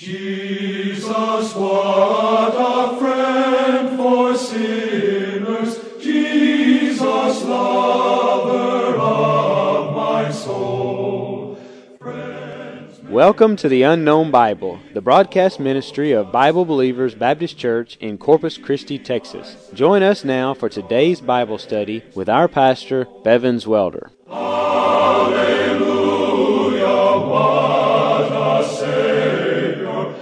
Jesus, what a friend for sinners, Jesus, lover of my soul. Welcome to the Unknown Bible, the broadcast ministry of Bible Believers Baptist Church in Corpus Christi, Texas. Join us now for today's Bible study with our pastor, Bevins Welder. Hallelujah, what a Savior.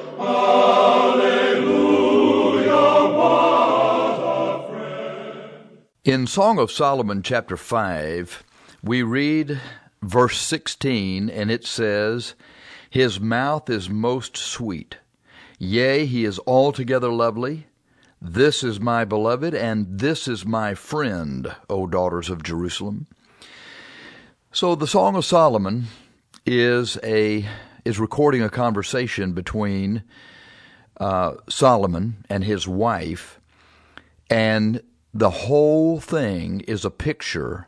Hallelujah, what a friend. In Song of Solomon, chapter 5, we read verse 16, and it says, "His mouth is most sweet. Yea, he is altogether lovely. This is my beloved, and this is my friend, O daughters of Jerusalem." So the Song of Solomon is recording a conversation between Solomon and his wife, and the whole thing is a picture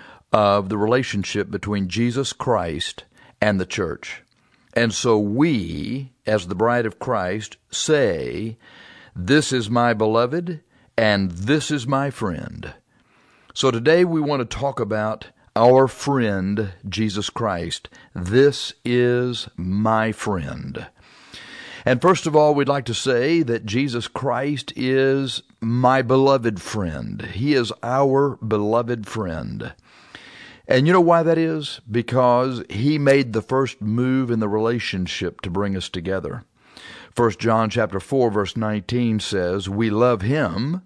of the relationship between Jesus Christ and the church. And so we, as the bride of Christ, say, "This is my beloved, and this is my friend." So today we want to talk about our friend, Jesus Christ. This is my friend. And first of all, we'd like to say that Jesus Christ is my beloved friend. He is our beloved friend. And you know why that is? Because he made the first move in the relationship to bring us together. 1 John chapter 4, verse 19 says, "We love him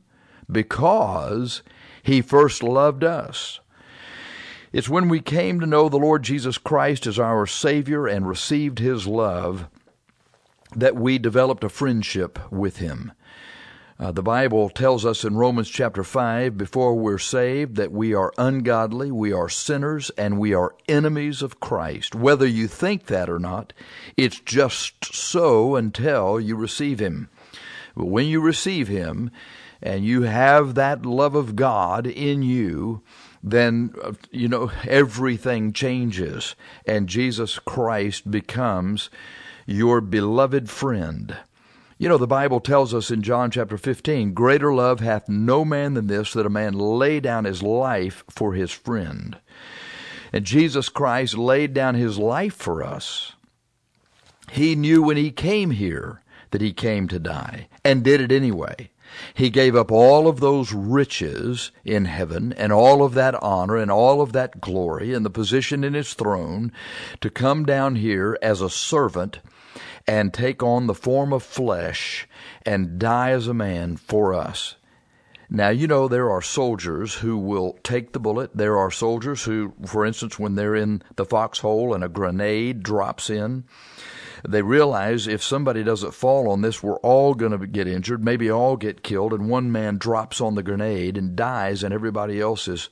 because he first loved us." It's when we came to know the Lord Jesus Christ as our Savior and received his love that we developed a friendship with him. The Bible tells us in Romans chapter 5, before we're saved, that we are ungodly, we are sinners, and we are enemies of Christ. Whether you think that or not, it's just so until you receive him. But when you receive him, and you have that love of God in you, then, everything changes, and Jesus Christ becomes your beloved friend. The Bible tells us in John chapter 15, "Greater love hath no man than this, that a man lay down his life for his friend." And Jesus Christ laid down his life for us. He knew when he came here that he came to die, and did it anyway. He gave up all of those riches in heaven and all of that honor and all of that glory and the position in his throne to come down here as a servant and take on the form of flesh and die as a man for us. Now, there are soldiers who will take the bullet. There are soldiers who, for instance, when they're in the foxhole and a grenade drops in, they realize if somebody doesn't fall on this, we're all going to get injured, maybe all get killed, and one man drops on the grenade and dies, and everybody else is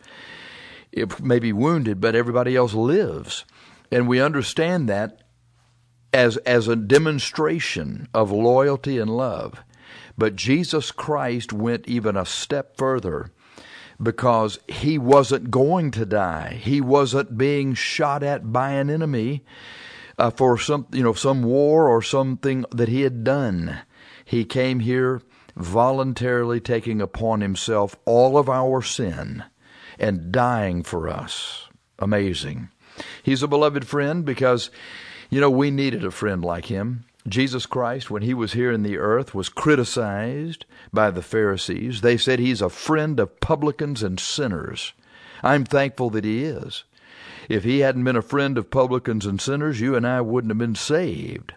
maybe wounded, but everybody else lives. And we understand that as a demonstration of loyalty and love. But Jesus Christ went even a step further, because he wasn't going to die. He wasn't being shot at by an enemy for some war or something that he had done. He came here voluntarily taking upon himself all of our sin and dying for us. Amazing. He's a beloved friend because, we needed a friend like him. Jesus Christ, when he was here in the earth, was criticized by the Pharisees. They said he's a friend of publicans and sinners. I'm thankful that he is. If he hadn't been a friend of publicans and sinners, you and I wouldn't have been saved.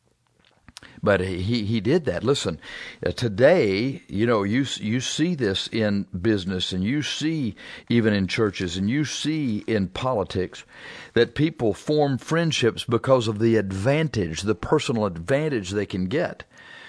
But he did that. Listen, today, you see this in business, and you see even in churches, and you see in politics that people form friendships because of the advantage, the personal advantage they can get.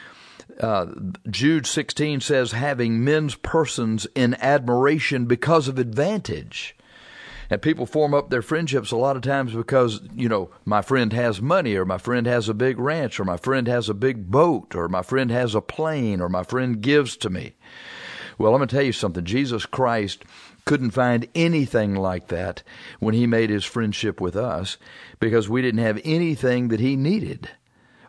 Jude 16 says, "Having men's persons in admiration because of advantage." And people form up their friendships a lot of times because, my friend has money, or my friend has a big ranch, or my friend has a big boat, or my friend has a plane, or my friend gives to me. Well, I'm going to tell you something. Jesus Christ couldn't find anything like that when he made his friendship with us, because we didn't have anything that he needed.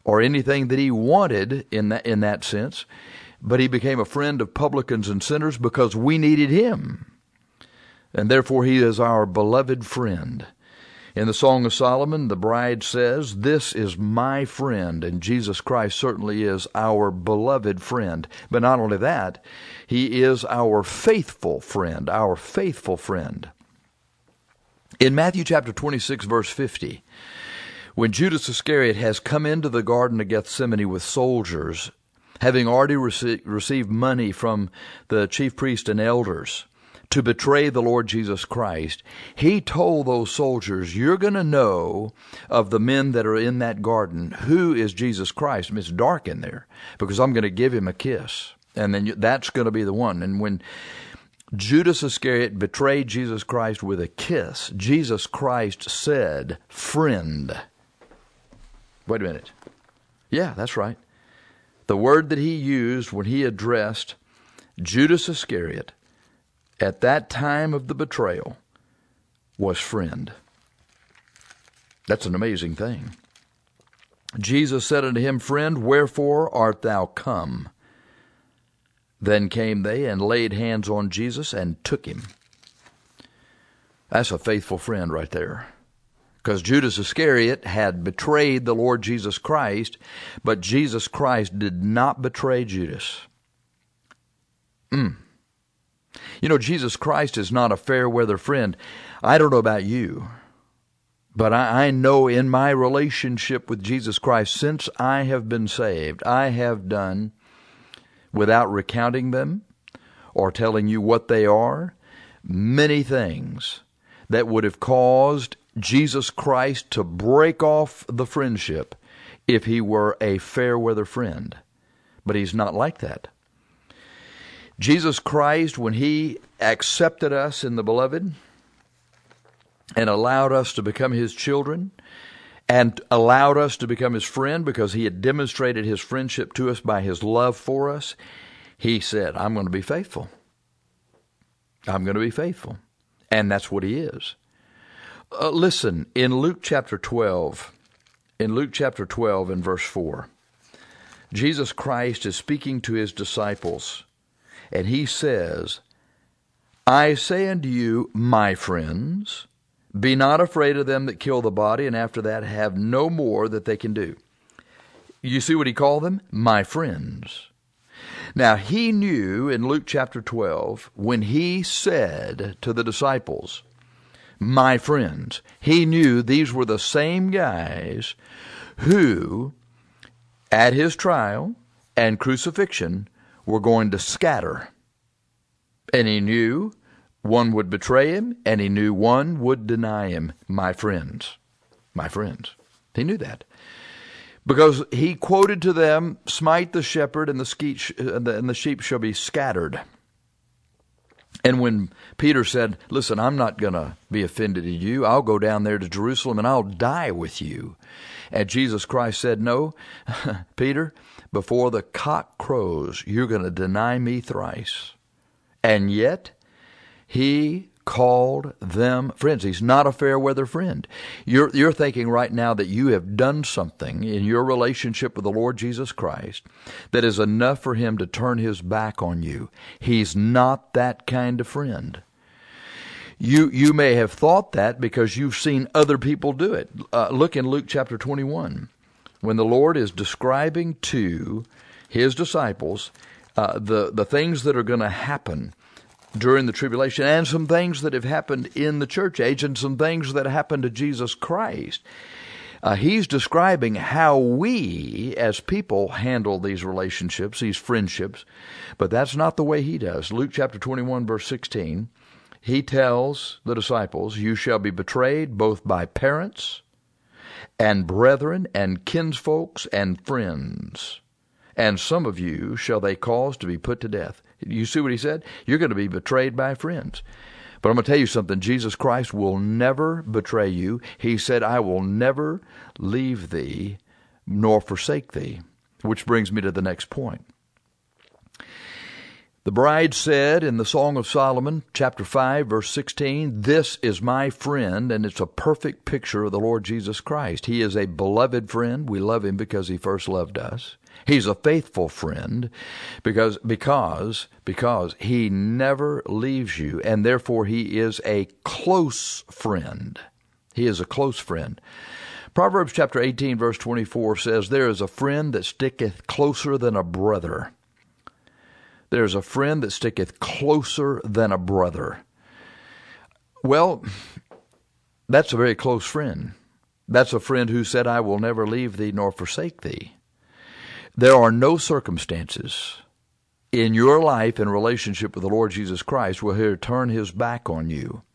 or anything that he wanted in that sense, but he became a friend of publicans and sinners because we needed him. And therefore he is our beloved friend. In the Song of Solomon, the bride says, "This is my friend," and Jesus Christ certainly is our beloved friend. But not only that, he is our faithful friend, our faithful friend. In Matthew chapter 26, verse 50, when Judas Iscariot has come into the Garden of Gethsemane with soldiers, having already received money from the chief priests and elders to betray the Lord Jesus Christ, he told those soldiers, "You're going to know of the men that are in that garden who is Jesus Christ. I mean, it's dark in there because I'm going to give him a kiss, and then that's going to be the one." And when Judas Iscariot betrayed Jesus Christ with a kiss, Jesus Christ said, "Friend." Wait a minute. Yeah, that's right. The word that he used when he addressed Judas Iscariot at that time of the betrayal was friend. That's an amazing thing. Jesus said unto him, "Friend, wherefore art thou come?" Then came they and laid hands on Jesus and took him. That's a faithful friend right there. Because Judas Iscariot had betrayed the Lord Jesus Christ, but Jesus Christ did not betray Judas. You know, Jesus Christ is not a fair-weather friend. I don't know about you, but I know in my relationship with Jesus Christ, since I have been saved, I have done, without recounting them or telling you what they are, many things that would have caused Jesus Christ to break off the friendship if he were a fair-weather friend. But he's not like that. Jesus Christ, when he accepted us in the beloved and allowed us to become his children and allowed us to become his friend because he had demonstrated his friendship to us by his love for us, he said, "I'm going to be faithful. I'm going to be faithful." And that's what he is. Listen, in Luke chapter 12 and verse 4, Jesus Christ is speaking to his disciples, and he says, "I say unto you, my friends, be not afraid of them that kill the body, and after that have no more that they can do." You see what he called them? My friends. Now, he knew in Luke chapter 12, when he said to the disciples, "my friends," he knew these were the same guys who, at his trial and crucifixion, were going to scatter. And he knew one would betray him, and he knew one would deny him. My friends. My friends. He knew that. Because he quoted to them, "Smite the shepherd, and the sheep shall be scattered." And when Peter said, "Listen, I'm not going to be offended at you. I'll go down there to Jerusalem and I'll die with you." And Jesus Christ said, "No, Peter, before the cock crows, you're going to deny me thrice." And yet, he called them friends. He's not a fair-weather friend. You're thinking right now that you have done something in your relationship with the Lord Jesus Christ that is enough for him to turn his back on you. He's not that kind of friend. You may have thought that because you've seen other people do it. Look in Luke chapter 21, when the Lord is describing to his disciples the things that are going to happen during the tribulation, and some things that have happened in the church age, and some things that happened to Jesus Christ. He's describing how we as people handle these relationships, these friendships, but that's not the way he does. Luke chapter 21, verse 16, he tells the disciples, "You shall be betrayed both by parents and brethren and kinsfolks and friends, and some of you shall they cause to be put to death." You see what he said? You're going to be betrayed by friends. But I'm going to tell you something. Jesus Christ will never betray you. He said, "I will never leave thee nor forsake thee." Which brings me to the next point. The bride said in the Song of Solomon, chapter 5, verse 16, "This is my friend," and it's a perfect picture of the Lord Jesus Christ. He is a beloved friend. We love him because he first loved us. He's a faithful friend because he never leaves you, and therefore he is a close friend. He is a close friend. Proverbs chapter 18, verse 24 says, "There is a friend that sticketh closer than a brother." There's a friend that sticketh closer than a brother. Well, that's a very close friend. That's a friend who said, "I will never leave thee nor forsake thee." There are no circumstances in your life in relationship with the Lord Jesus Christ will he turn his back on you.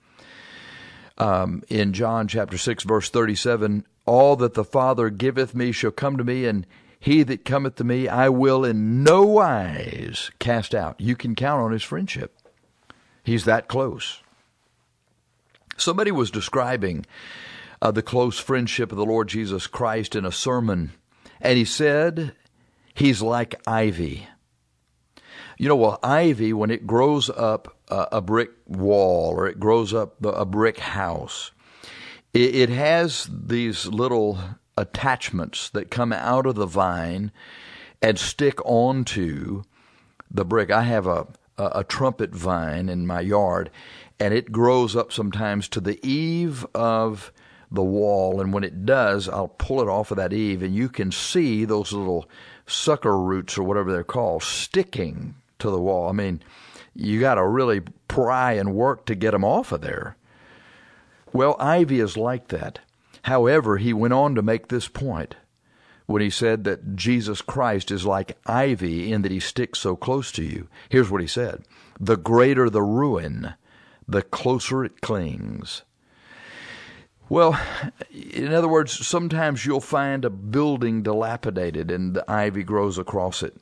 In John chapter 6, verse 37, "All that the Father giveth me shall come to me, and he that cometh to me I will in no wise cast out." You can count on his friendship. He's that close. Somebody was describing the close friendship of the Lord Jesus Christ in a sermon, and he said, he's like ivy. You know, well, ivy, when it grows up a brick wall or it grows up a brick house, it has these little attachments that come out of the vine and stick onto the brick. I have a trumpet vine in my yard, and it grows up sometimes to the eave of the wall, and when it does, I'll pull it off of that eave, and you can see those little sucker roots or whatever they're called sticking to the wall. I mean, you got to really pry and work to get them off of there. Well, ivy is like that. However, he went on to make this point when he said that Jesus Christ is like ivy in that he sticks so close to you. Here's what he said: "The greater the ruin, the closer it clings." Well, in other words, sometimes you'll find a building dilapidated and the ivy grows across it.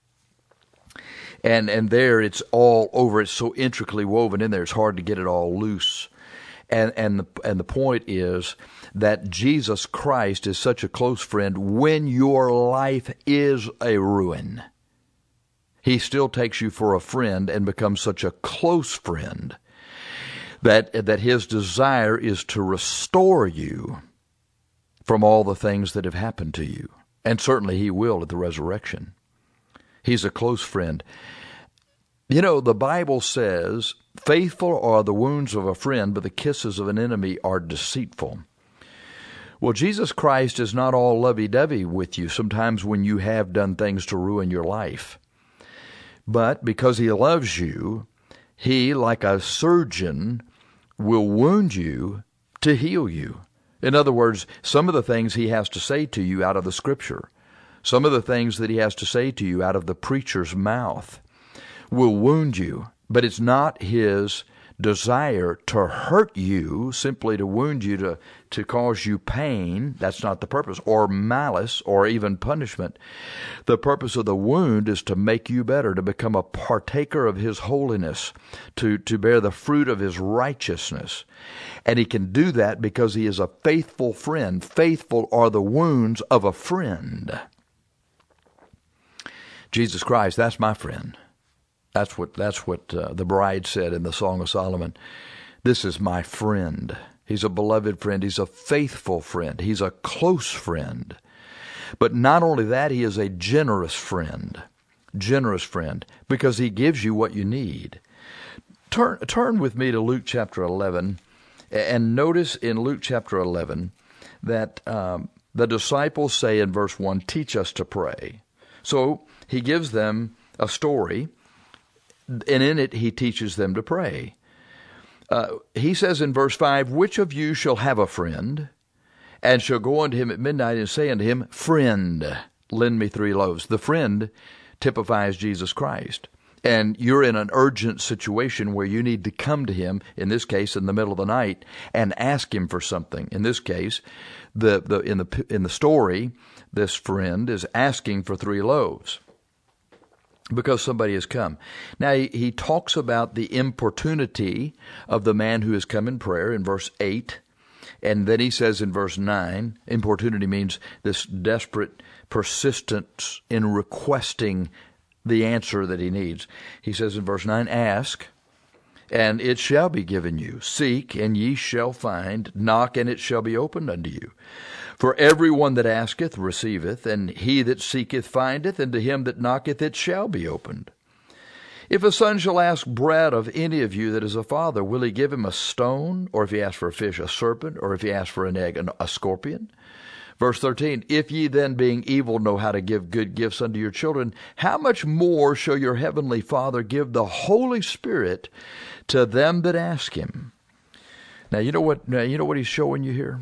And there it's all over. It's so intricately woven in there, it's hard to get it all loose. And the point is that Jesus Christ is such a close friend when your life is a ruin. He still takes you for a friend and becomes such a close friend that his desire is to restore you from all the things that have happened to you. And certainly he will at the resurrection. He's a close friend. You know, the Bible says, "Faithful are the wounds of a friend, but the kisses of an enemy are deceitful." Well, Jesus Christ is not all lovey-dovey with you sometimes when you have done things to ruin your life. But because he loves you, he, like a surgeon, will wound you to heal you. In other words, some of the things he has to say to you out of the Scripture, some of the things that he has to say to you out of the preacher's mouth will wound you. But it's not his desire to hurt you, simply to wound you, to cause you pain. That's not the purpose, or malice, or even punishment. The purpose of the wound is to make you better, to become a partaker of his holiness, to bear the fruit of his righteousness. And he can do that because he is a faithful friend. Faithful are the wounds of a friend. Jesus Christ, that's my friend. That's what the bride said in the Song of Solomon. "This is my friend." He's a beloved friend. He's a faithful friend. He's a close friend. But not only that, he is a generous friend. Generous friend, because he gives you what you need. Turn with me to Luke chapter 11, and notice in Luke chapter 11 that the disciples say in verse 1, "Teach us to pray." So he gives them a story, and in it he teaches them to pray. He says in verse 5, "Which of you shall have a friend, and shall go unto him at midnight and say unto him, Friend, lend me 3 loaves." The friend typifies Jesus Christ. And you're in an urgent situation where you need to come to him, in this case in the middle of the night, and ask him for something. In this case, in the story, this friend is asking for 3 loaves. Because somebody has come. Now, he talks about the importunity of the man who has come in prayer in verse 8. And then he says in verse 9, importunity means this desperate persistence in requesting the answer that he needs. He says in verse 9, ask, and it shall be given you. Seek, and ye shall find. Knock, and it shall be opened unto you. For every one that asketh receiveth, and he that seeketh findeth, and to him that knocketh it shall be opened. If a son shall ask bread of any of you that is a father, will he give him a stone? Or if he asks for a fish, a serpent? Or if he asks for an egg, a scorpion? Verse 13, if ye then, being evil, know how to give good gifts unto your children, how much more shall your heavenly Father give the Holy Spirit to them that ask him? Now, you know what he's showing you here?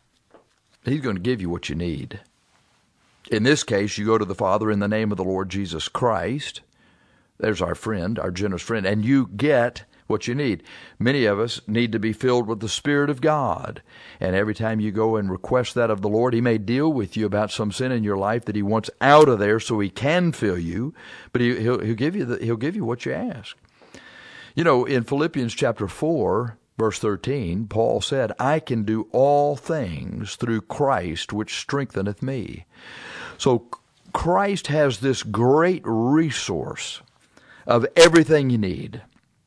He's going to give you what you need. In this case, you go to the Father in the name of the Lord Jesus Christ. There's our friend, our generous friend, and you get what you need. Many of us need to be filled with the Spirit of God. And every time you go and request that of the Lord, he may deal with you about some sin in your life that he wants out of there so he can fill you, but he'll give you what you ask. You know, in Philippians chapter 4, verse 13, Paul said, I can do all things through Christ which strengtheneth me. So Christ has this great resource of everything you need.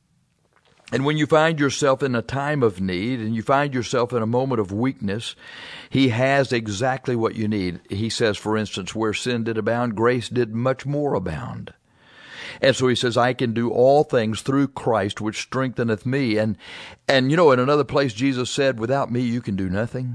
And when you find yourself in a time of need and you find yourself in a moment of weakness, he has exactly what you need. He says, for instance, where sin did abound, grace did much more abound. And so he says, I can do all things through Christ, which strengtheneth me. And you know, in another place, Jesus said, without me, you can do nothing.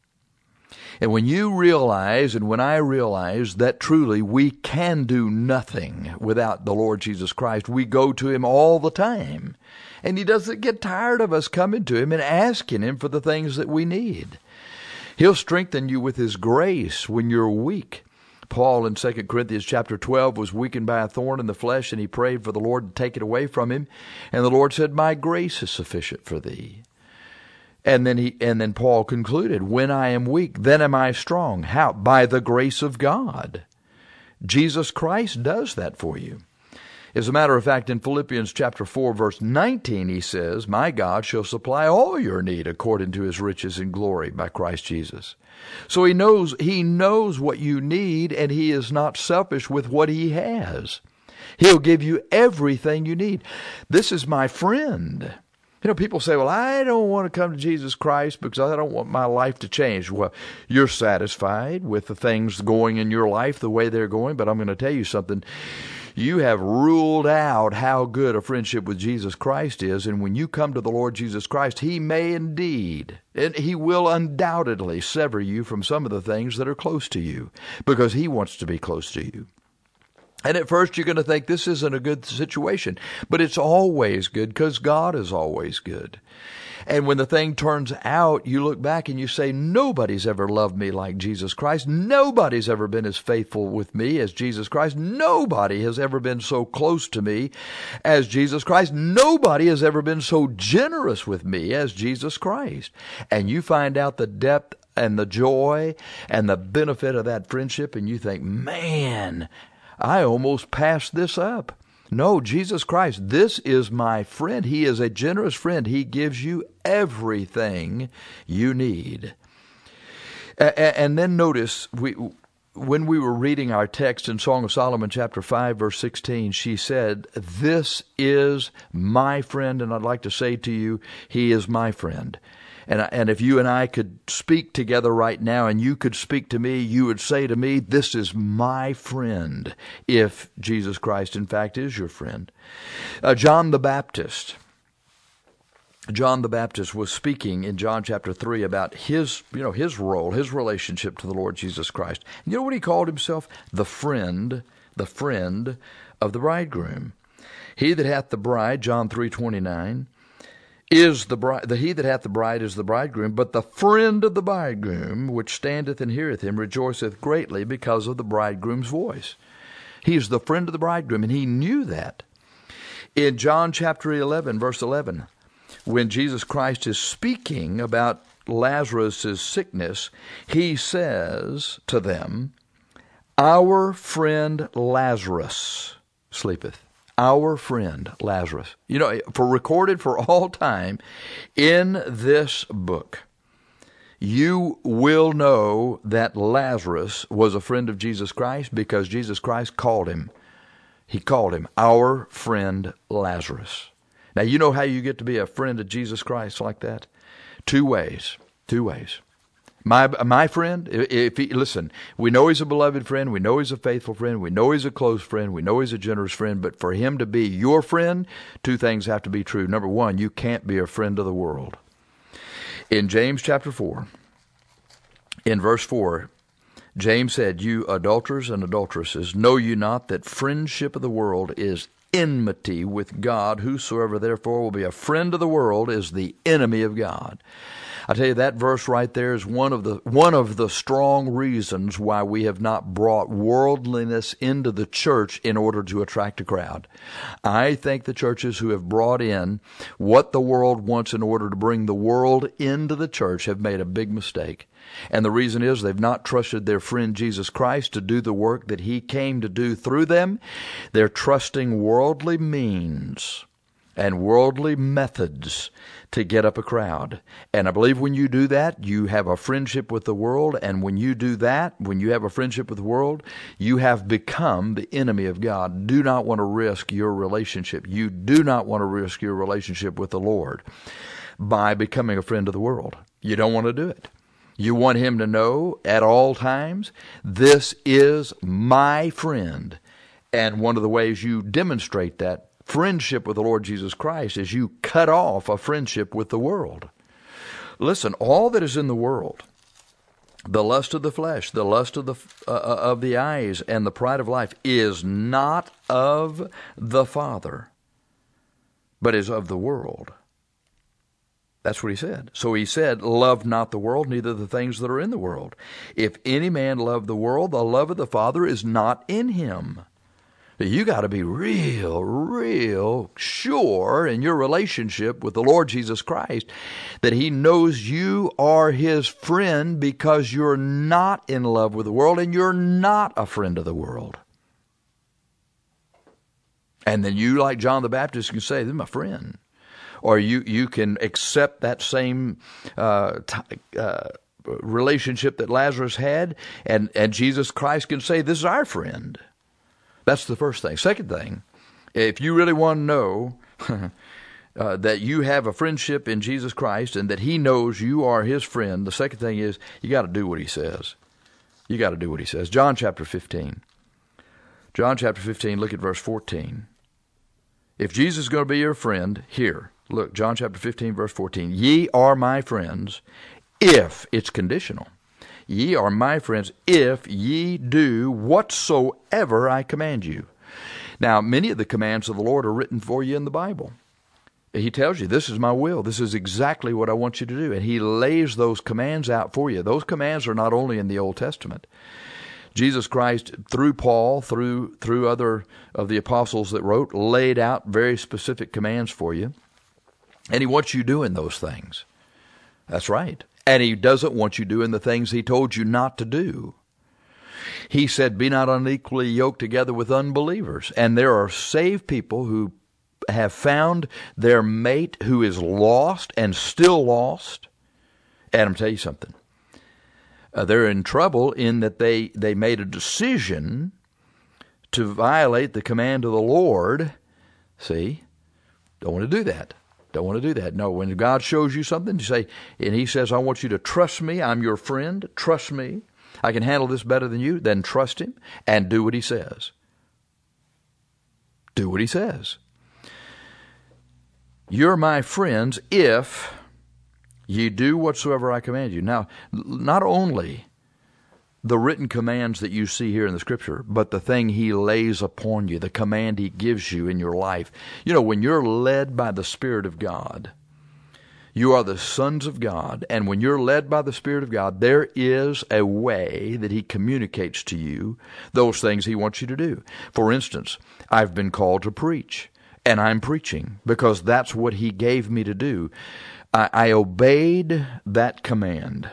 And when you realize, and when I realize that truly we can do nothing without the Lord Jesus Christ, we go to him all the time. And he doesn't get tired of us coming to him and asking him for the things that we need. He'll strengthen you with his grace when you're weak. Paul in 2 Corinthians chapter 12 was weakened by a thorn in the flesh, and he prayed for the Lord to take it away from him. And the Lord said, my grace is sufficient for thee. And then Paul concluded, when I am weak, then am I strong. How? By the grace of God. Jesus Christ does that for you. As a matter of fact, in Philippians chapter 4, verse 19, he says, my God shall supply all your need according to his riches in glory by Christ Jesus. So he knows what you need, and he is not selfish with what he has. He'll give you everything you need. This is my friend. You know, people say, well, I don't want to come to Jesus Christ because I don't want my life to change. Well, you're satisfied with the things going in your life the way they're going, but I'm going to tell you something. You have ruled out how good a friendship with Jesus Christ is, and when you come to the Lord Jesus Christ, he may indeed, and he will undoubtedly sever you from some of the things that are close to you, because he wants to be close to you. And at first you're going to think this isn't a good situation, but it's always good because God is always good. And when the thing turns out, you look back and you say, nobody's ever loved me like Jesus Christ. Nobody's ever been as faithful with me as Jesus Christ. Nobody has ever been so close to me as Jesus Christ. Nobody has ever been so generous with me as Jesus Christ. And you find out the depth and the joy and the benefit of that friendship, and you think, man, I almost passed this up. No, Jesus Christ, this is my friend. He is a generous friend. He gives you everything you need. And then notice, when we were reading our text in Song of Solomon chapter 5, verse 16, she said, this is my friend, and I'd like to say to you, he is my friend. And if you and I could speak together right now and you could speak to me, you would say to me, this is my friend, if Jesus Christ, in fact, is your friend. John the Baptist was speaking in John chapter 3 about his role, his relationship to the Lord Jesus Christ. And you know what he called himself? The friend of the bridegroom. He that hath the bride, John 3:29, is the bride. He that hath the bride is the bridegroom, but the friend of the bridegroom, which standeth and heareth him, rejoiceth greatly because of the bridegroom's voice. He is the friend of the bridegroom, and he knew that. In John chapter 11, verse 11, when Jesus Christ is speaking about Lazarus' sickness, he says to them, our friend Lazarus sleepeth. Our friend Lazarus. You know, recorded for all time in this book, you will know that Lazarus was a friend of Jesus Christ because Jesus Christ called him He called him our friend Lazarus. Now, you know how you get to be a friend of Jesus Christ like that? Two ways. My friend, listen, we know he's a beloved friend. We know he's a faithful friend. We know he's a close friend. We know he's a generous friend. But for him to be your friend, two things have to be true. Number one, you can't be a friend of the world. In James chapter 4, in verse 4, James said, "You adulterers and adulteresses, know you not that friendship of the world is enmity with God? Whosoever therefore will be a friend of the world is the enemy of God." I tell you, that verse right there is one of the strong reasons why we have not brought worldliness into the church in order to attract a crowd. I think the churches who have brought in what the world wants in order to bring the world into the church have made a big mistake. And the reason is they've not trusted their friend Jesus Christ to do the work that he came to do through them. They're trusting worldly means and worldly methods to get up a crowd. And I believe when you do that, you have a friendship with the world. And when you do that, when you have a friendship with the world, you have become the enemy of God. Do not want to risk your relationship. You do not want to risk your relationship with the Lord by becoming a friend of the world. You don't want to do it. You want him to know at all times, this is my friend. And one of the ways you demonstrate that friendship with the Lord Jesus Christ is you cut off a friendship with the world. Listen, all that is in the world, the lust of the flesh, the lust of the eyes, and the pride of life is not of the Father, but is of the world. That's what he said. So he said, love not the world, neither the things that are in the world. If any man love the world, the love of the Father is not in him. You got to be real sure in your relationship with the Lord Jesus Christ that he knows you are his friend because you're not in love with the world and you're not a friend of the world. And then you, like John the Baptist, can say, this is my friend. Or you can accept that same relationship that Lazarus had, and Jesus Christ can say, this is our friend. That's the first thing. Second thing, if you really want to know that you have a friendship in Jesus Christ and that he knows you are his friend, the second thing is you got to do what he says. You got to do what he says. John chapter 15. John chapter 15, look at verse 14. If Jesus is going to be your friend, here, look, John chapter 15, verse 14. Ye are my friends if, it's conditional. Ye are my friends if ye do whatsoever I command you. Now, many of the commands of the Lord are written for you in the Bible. He tells you, this is my will. This is exactly what I want you to do. And he lays those commands out for you. Those commands are not only in the Old Testament. Jesus Christ, through Paul, through other of the apostles that wrote, laid out very specific commands for you. And he wants you doing those things. That's right. And he doesn't want you doing the things he told you not to do. He said, be not unequally yoked together with unbelievers. And there are saved people who have found their mate who is lost and still lost. And I'm tell you something. They're in trouble in that they made a decision to violate the command of the Lord. See? Don't want to do that. Don't want to do that. No, when God shows you something, you say, and he says, I want you to trust me. I'm your friend. Trust me. I can handle this better than you. Then trust him and do what he says. Do what he says. You're my friends if ye do whatsoever I command you. Now, not only the written commands that you see here in the Scripture, but the thing he lays upon you, the command he gives you in your life. You know, when you're led by the Spirit of God, you are the sons of God, and when you're led by the Spirit of God, there is a way that he communicates to you those things he wants you to do. For instance, I've been called to preach, and I'm preaching because that's what he gave me to do. I obeyed that command.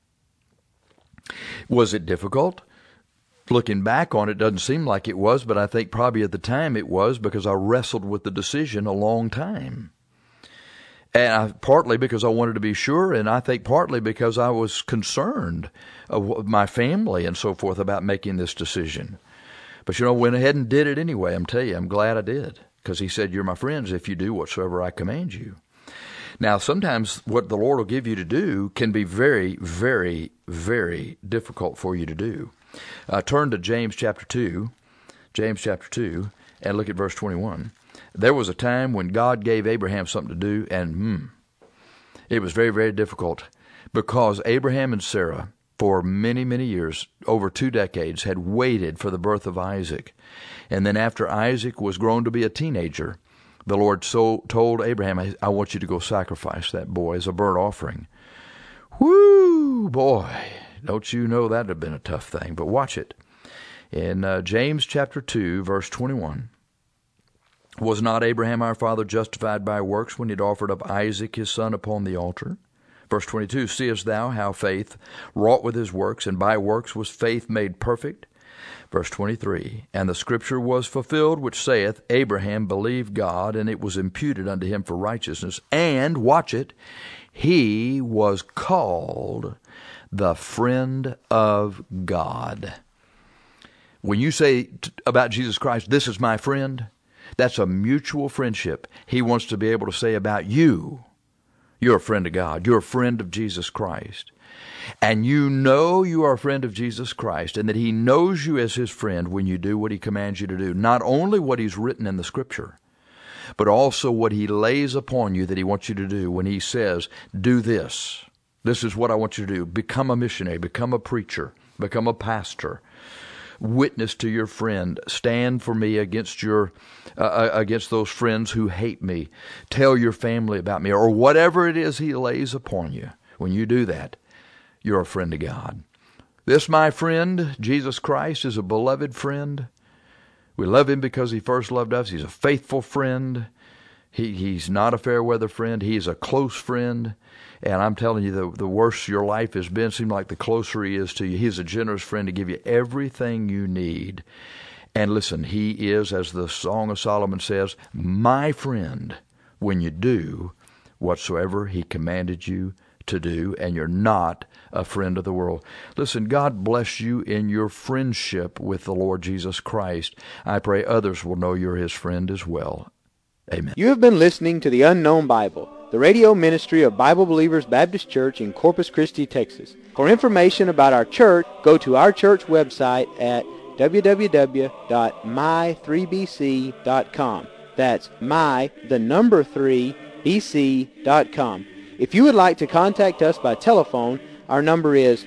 Was it difficult? Looking back on it, doesn't seem like it was, but I think probably at the time it was because I wrestled with the decision a long time. And partly because I wanted to be sure, and I think partly because I was concerned of my family and so forth about making this decision. But went ahead and did it anyway. I'm telling you, I'm glad I did, because he said, you're my friends if you do whatsoever I command you. Now, sometimes what the Lord will give you to do can be very, very, very difficult for you to do. Turn to James chapter 2, and look at verse 21. There was a time when God gave Abraham something to do, and it was very, very difficult, because Abraham and Sarah, for many, many years, over 2 decades, had waited for the birth of Isaac. And then after Isaac was grown to be a teenager, the Lord told Abraham, I want you to go sacrifice that boy as a burnt offering. Whoo, boy, don't you know that would have been a tough thing. But watch it. In James chapter 2, verse 21, was not Abraham our father justified by works when he had offered up Isaac his son upon the altar? Verse 22, seest thou how faith wrought with his works, and by works was faith made perfect? Verse 23, and the scripture was fulfilled, which saith, Abraham believed God, and it was imputed unto him for righteousness. And, watch it, he was called the friend of God. When you say about Jesus Christ, this is my friend, that's a mutual friendship. He wants to be able to say about you, you're a friend of God. You're a friend of Jesus Christ. And you know you are a friend of Jesus Christ, and that he knows you as his friend when you do what he commands you to do. Not only what he's written in the scripture, but also what he lays upon you that he wants you to do when he says, do this. This is what I want you to do. Become a missionary, become a preacher, become a pastor. Witness to your friend. Stand for me against those friends who hate me. Tell your family about me, or whatever it is he lays upon you. When you do that, you're a friend of God. This, my friend, Jesus Christ, is a beloved friend. We love him because he first loved us. He's a faithful friend. He's not a fair weather friend. He's a close friend. And I'm telling you, the worse your life has been, seems like the closer he is to you. He's a generous friend to give you everything you need. And listen, he is, as the Song of Solomon says, my friend when you do whatsoever he commanded you to do, and you're not a friend of the world. Listen, God bless you in your friendship with the Lord Jesus Christ. I pray others will know you're his friend as well. Amen. You have been listening to The Unknown Bible, the radio ministry of Bible Believers Baptist Church in Corpus Christi, Texas. For information about our church, go to our church website at www.my3bc.com. That's my3bc.com. If you would like to contact us by telephone, our number is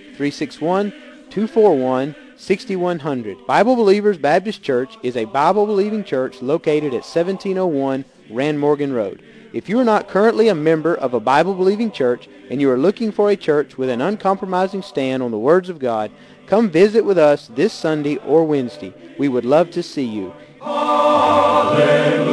361-241-6100. Bible Believers Baptist Church is a Bible-believing church located at 1701 Rand Morgan Road. If you are not currently a member of a Bible-believing church and you are looking for a church with an uncompromising stand on the words of God, come visit with us this Sunday or Wednesday. We would love to see you. Hallelujah.